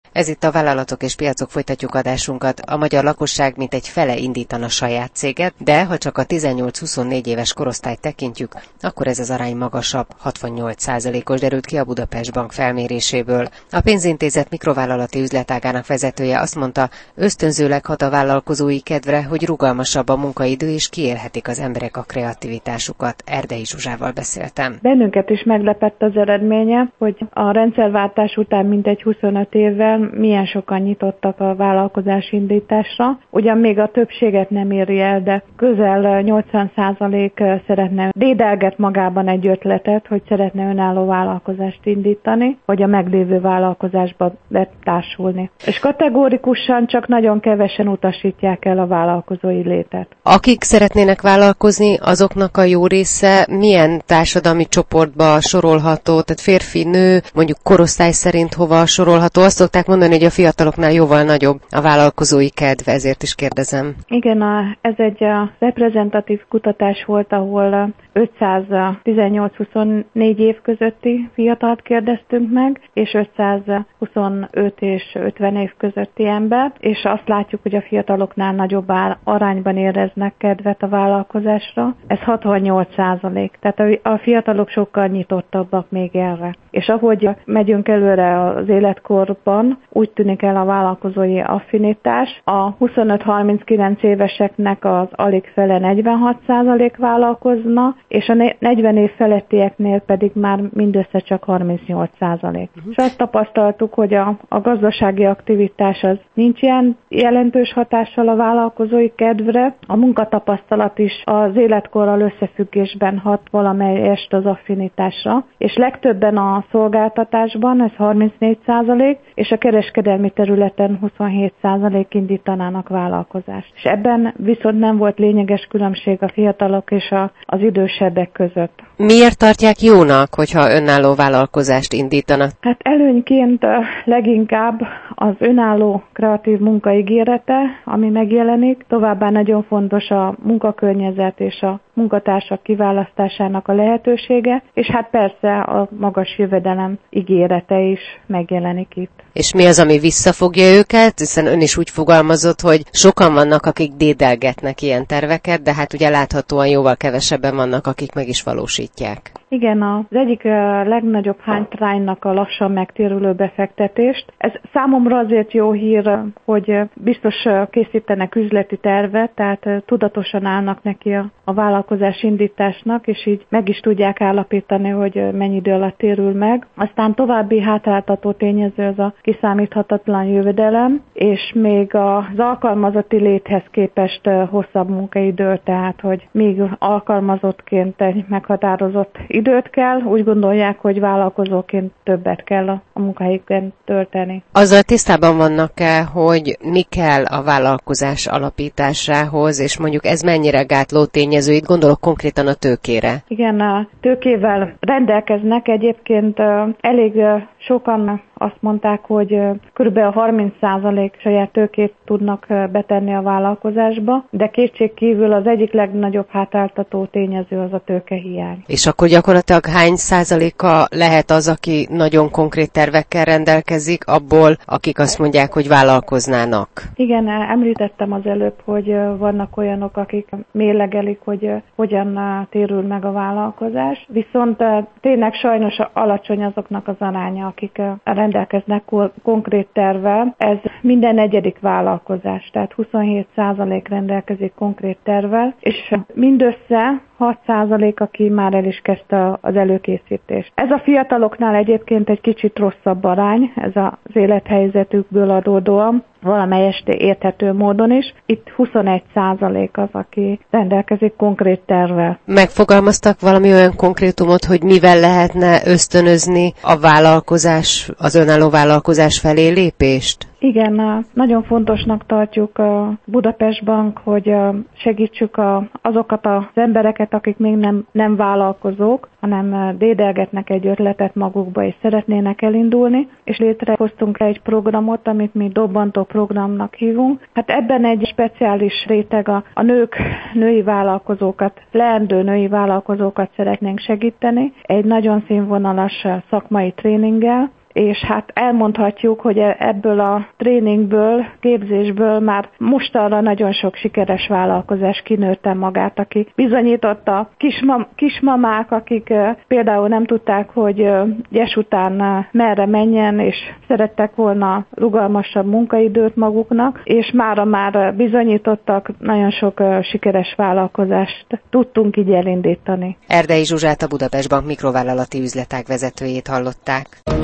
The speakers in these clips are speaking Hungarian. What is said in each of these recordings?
Ez itt a Vállalatok és Piacok, folytatjuk adásunkat. A magyar lakosság mintegy fele indítana saját céget, de ha csak a 18-24 éves korosztályt tekintjük, akkor ez az arány magasabb, 68%-os derült ki a Budapest Bank felméréséből. A pénzintézet mikrovállalati üzletágának vezetője azt mondta, ösztönzőleg hat a vállalkozói kedvre, hogy rugalmasabb a munkaidő és kiélhetik az emberek a kreativitásukat. Erdei Zsuzsával beszéltem. Bennünket is meglepett az eredménye, hogy a rendszerváltás után mintegy 25 évvel milyen sokan nyitottak a vállalkozásindításra. Ugyan még a többséget nem éri el, de közel 80% szeretne dédelget magában egy ötletet, hogy szeretne önálló vállalkozást indítani, vagy a meglévő vállalkozásba betársulni. És kategórikusan csak nagyon kevesen utasítják el a vállalkozói létet. Akik szeretnének vállalkozni, azoknak a jó része milyen társadalmi csoportba sorolható, tehát férfi, nő, mondjuk korosztály szerint hova sorolható? Azt szokták mondani, hogy a fiataloknál jóval nagyobb a vállalkozói kedv, ezért is kérdezem. Igen, ez egy reprezentatív kutatás volt, ahol 518-24 év közötti fiatalt kérdeztünk meg, és 525 és 50 év közötti embert, és azt látjuk, hogy a fiataloknál nagyobb arányban éreznek kedvet a vállalkozásra. Ez 68%, tehát a fiatalok sokkal nyitottabbak még erre. És ahogy megyünk előre az életkorban, úgy tűnik el a vállalkozói affinitás. A 25-39 éveseknek az alig fele 46% vállalkozna, és a 40 év felettieknél pedig már mindössze csak 38%. És azt tapasztaltuk, hogy a gazdasági aktivitás az nincs ilyen jelentős hatással a vállalkozói kedvre. A munkatapasztalat is az életkorral összefüggésben hat valamelyest az affinitásra, és legtöbben a szolgáltatásban, ez 34%, és a kereskedelmi területen 27% indítanának vállalkozást. És ebben viszont nem volt lényeges különbség a fiatalok és az idősebbek között. Miért tartják jónak, hogyha önálló vállalkozást indítanak? Hát előnyként leginkább az önálló kreatív munka ígérete, ami megjelenik. Továbbá nagyon fontos a munkakörnyezet és a munkatársak kiválasztásának a lehetősége, és hát persze a magas jövedelem ígérete is megjelenik itt. És mi az, ami visszafogja őket? Hiszen ön is úgy fogalmazott, hogy sokan vannak, akik dédelgetnek ilyen terveket, de hát ugye láthatóan jóval kevesebben vannak, akik meg is valósítják. Igen, az egyik legnagyobb hátránynak a lassan megtérülő befektetést. Ez számomra azért jó hír, hogy biztos készítenek üzleti tervet, tehát tudatosan állnak neki a vállalkozás indításnak, és így meg is tudják állapítani, hogy mennyi idő alatt térül meg. Aztán további hátráltató tényező az a kiszámíthatatlan jövedelem, és még az alkalmazotti léthez képest hosszabb munkaidő, tehát hogy még alkalmazottként egy meghatározott időt kell, úgy gondolják, hogy vállalkozóként többet kell a munkahelyükön tölteni. Azzal tisztában vannak-e, hogy mi kell a vállalkozás alapításához, és mondjuk ez mennyire gátló tényező, itt gondolok konkrétan a tőkére? Igen, a tőkével rendelkeznek, egyébként elég sokan azt mondták, hogy kb. 30% saját tőkét tudnak betenni a vállalkozásba, de kétségkívül az egyik legnagyobb hátráltató tényező az a tőkehiány. És akkor gyakorlatilag hány százaléka lehet az, aki nagyon konkrét tervekkel rendelkezik, abból, akik azt mondják, hogy vállalkoznának? Igen, említettem az előbb, hogy vannak olyanok, akik mérlegelik, hogy hogyan térül meg a vállalkozás, viszont tényleg sajnos alacsony azoknak az aránya, akik rendelkeznek konkrét tervvel. Ez minden negyedik vállalkozás, tehát 27% rendelkezik konkrét tervvel, és mindössze 6%, aki már el is kezdte az előkészítést. Ez a fiataloknál egyébként egy kicsit rosszabb arány, ez az élethelyzetükből adódóan, valamelyest érthető módon is. Itt 21% az, aki rendelkezik konkrét tervvel. Megfogalmaztak valami olyan konkrétumot, hogy mivel lehetne ösztönözni a vállalkozás, az önálló vállalkozás felé lépést? Igen, nagyon fontosnak tartjuk a Budapest Bank, hogy segítsük azokat az embereket, akik még nem vállalkozók, hanem dédelgetnek egy ötletet magukba, és szeretnének elindulni, és létrehoztunk egy programot, amit mi dobbantó programnak hívunk. Hát ebben egy speciális réteg a női vállalkozókat, leendő női vállalkozókat szeretnénk segíteni, egy nagyon színvonalas szakmai tréninggel, és hát elmondhatjuk, hogy ebből a tréningből, képzésből már mostanra nagyon sok sikeres vállalkozás kinőtte magát, aki bizonyította kismamák, akik például nem tudták, hogy gyes után merre menjen, és szerettek volna rugalmasabb munkaidőt maguknak, és mára már bizonyítottak, nagyon sok sikeres vállalkozást tudtunk így elindítani. Erdei Zsuzsát, a Budapest Bank mikrovállalati üzletág vezetőjét hallották.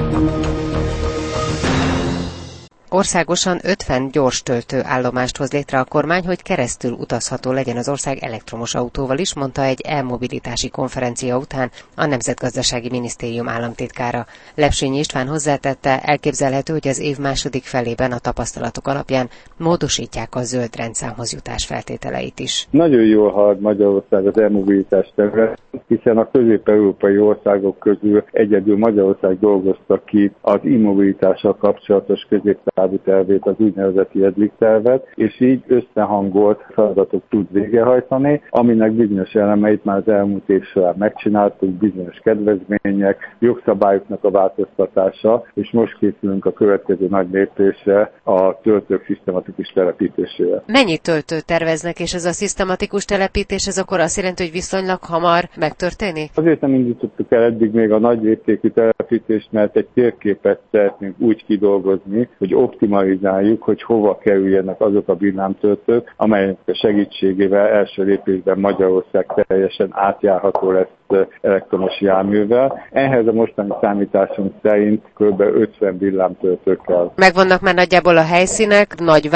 Országosan 50 gyors töltő állomást hoz létre a kormány, hogy keresztül utazható legyen az ország elektromos autóval is, mondta egy e-mobilitási konferencia után a Nemzetgazdasági Minisztérium államtitkára. Lepsényi István hozzátette, elképzelhető, hogy az év második felében a tapasztalatok alapján módosítják a zöld rendszámhoz jutás feltételeit is. Nagyon jól halad Magyarország az e-mobilitás területén, hiszen a közép-európai országok közül egyedül Magyarország dolgozta ki az e-mobilitással kapcsolatos középtávú tervét, az úgynevezett JEDLIC tervet, és így összehangolt feladatot tud végrehajtani, aminek bizonyos elemeit már az elmúlt év során megcsináltuk, bizonyos kedvezmények, jogszabályoknak a változtatása, és most készülünk a következő nagy lépésre, a töltők szisztematikus telepítésére. Mennyi töltőt terveznek, és ez a szisztematikus telepítés, ez akkor azt jelenti, hogy viszonylag hamar megtörténik? Azért nem indítottuk el eddig még a nagy léptékű telepítést, mert egy térképet szeretnénk úgy kidolgozni, hogy optimalizáljuk, hogy hova kerüljenek azok a villámtöltők, amelyek segítségével első lépésben Magyarország teljesen átjárható lesz elektromos járművel. Ehhez a mostani számításunk szerint kb. 50 villámtöltő kell. Megvannak már nagyjából a helyszínek,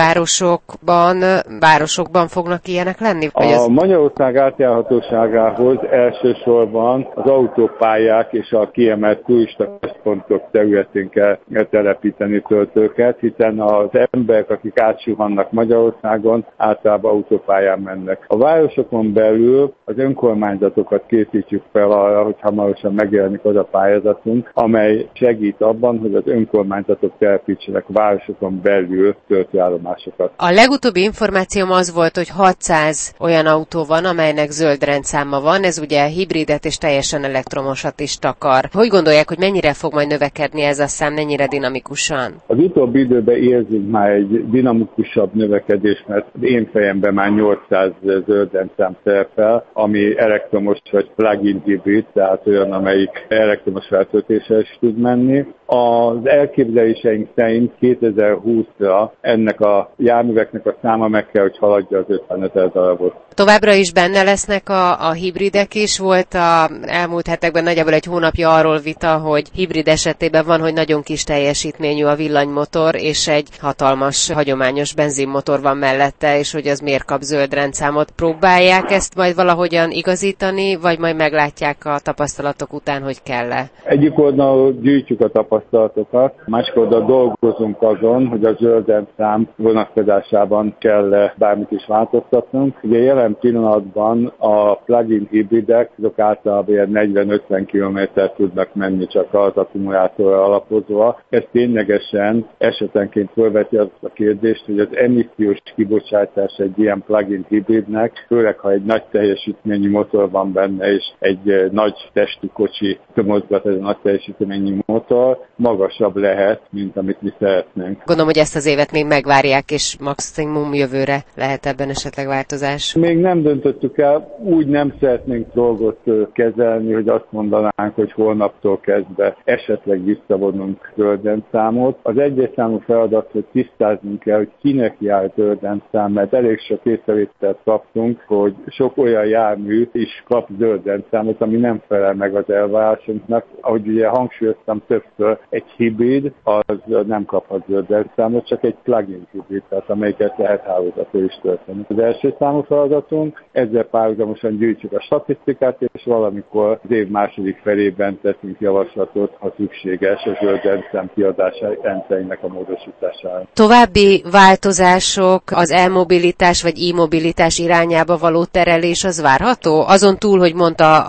városokban fognak ilyenek lenni? A Magyarország átjárhatóságához elsősorban az autópályák és a kiemelt turistaközpontok területén kell telepíteni töltőket, hiszen az emberek, akik átsuhannak Magyarországon, általában autópályán mennek. A városokon belül az önkormányzatokat készítjük fel arra, hogy hamarosan megjelenik az a pályázatunk, amely segít abban, hogy az önkormányzatok telepítsenek városokon belül töltőállomásokat. A legutóbbi információm az volt, hogy 600 olyan autó van, amelynek zöld rendszáma van, ez ugye hibridet és teljesen elektromosat is takar. Hogy gondolják, hogy mennyire fog majd növekedni ez a szám, mennyire dinamikusan? Az utóbbi időben érzünk már egy dinamikusabb növekedést, mert én fejemben már 800 zöld rendszám szerepel, ami elektromos vagy plug-in hibrid, tehát olyan, amelyik elektromos feltöltéssel is tud menni. Az elképzeléseink szerint 2020-ra ennek a járműveknek a száma meg kell, hogy haladja az 55 000 darabot. Továbbra is benne lesznek a hibridek is. Volt elmúlt hetekben nagyjából egy hónapja arról vita, hogy hibrid esetében van, hogy nagyon kis teljesítményű a villanymotor, és egy hatalmas, hagyományos benzinmotor van mellette, és hogy az miért kap zöld rendszámot. Próbálják ezt majd valahogyan igazítani, vagy majd meglátják a tapasztalatok után, hogy kell-e? Egyik oldalon gyűjtjük a tapasztalatokat, másik oldalon dolgozunk azon, hogy a zöld rendszám vonatkozásában kell bármit is változtatnunk. Ugye jelen pillanatban a plug-in hibridek, azok általában 40-50 km tudnak menni csak az akkumulátorra alapozva. Ez ténylegesen esetenként felveti azt a kérdést, hogy az emissziós kibocsátás egy ilyen plug-in hibridnek, főleg ha egy nagy teljesítményű motor van benne, és egy nagy testű kocsi mozgat ez a nagy teljesítményű motor, magasabb lehet, mint amit mi szeretnénk. Gondolom, hogy ezt az évet még megvárják, és maximum jövőre lehet ebben esetleg változás. Még nem döntöttük el, úgy nem szeretnénk dolgot kezelni, hogy azt mondanánk, hogy holnaptól kezdve esetleg visszavonunk zöldrendszámot. Az egyes számú feladat, hogy tisztáznunk kell, hogy kinek jár zöldrendszám, mert elég sok észrevételt kaptunk, hogy sok olyan jármű is kap zöldrendszámot, ami nem felel meg az elvárásunknak. Ahogy ugye hangsúlyoztam többször, egy hibrid az nem kaphat zöldrendszámot, csak egy plug-in hibrid, tehát amelyiket lehet hálózatról is tölteni. Az első számú feladatunk, ezzel párhuzamosan gyűjtjük a statisztikát, és valamikor az év második felében teszünk javaslatot, ha szükséges, a zöldrendszám kiadása rendszerének a módosítására. További változások, az e-mobilitás vagy e-mobilitás irányába való terelés az várható? Azon túl, hogy mondta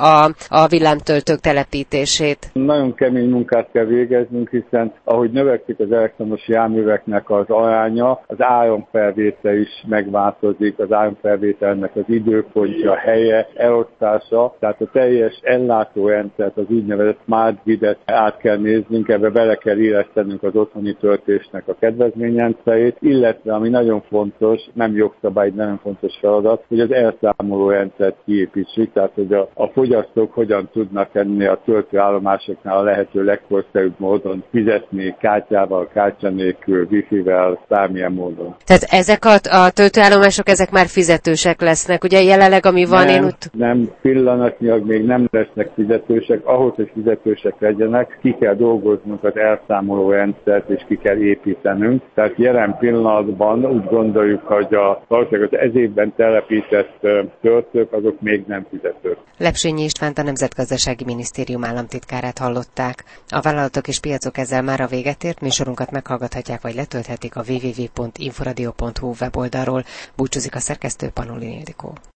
a villámtöltők telepítését? Nagyon kemény munkát kell végeznünk, hiszen ahogy növekszik az elektromos járműveknek az aránya, az áramfelvétel is megváltozik, az áramfelvételnek az időpontja, helye, elosztása, tehát a teljes ellátórendszert, az úgynevezett smart gridet át kell néznünk, ebbe bele kell illesztenünk az otthoni töltésnek a kedvezményrendszerét, illetve ami nagyon fontos, nem jogszabály, nagyon fontos feladat, hogy az elszámoló rendszert kiépítsük, tehát hogy a fogyasztók hogyan tudnak ennél a töltőállomásoknál a lehető legkorszerűbb módon fizetni kártyával, kártya nélkül, wifi-vel, bármilyen módon. Tehát ezek a töltőállomások, ezek már fizetősek lesznek, ugye jelenleg ami van, Nem, pillanatnyilag még nem lesznek fizetősek, ahhoz, hogy fizetősek legyenek, ki kell dolgoznunk az elszámoló rendszert, és ki kell építenünk. Tehát jelen pillanatban úgy gondoljuk, hogy valószínűleg az ez évben telepített töltők, azok még nem fizetők. Lepsényi Istvánt, a Nemzetgazdasági Minisztérium államtitkárát hallották. A vállalatok és piacok ezzel már a véget ért, műsorunkat meghallgathatják vagy letölthetik a www.inforadio.hu weboldalról. Búcsúzik a szerkesztő, Panolin Ildikó.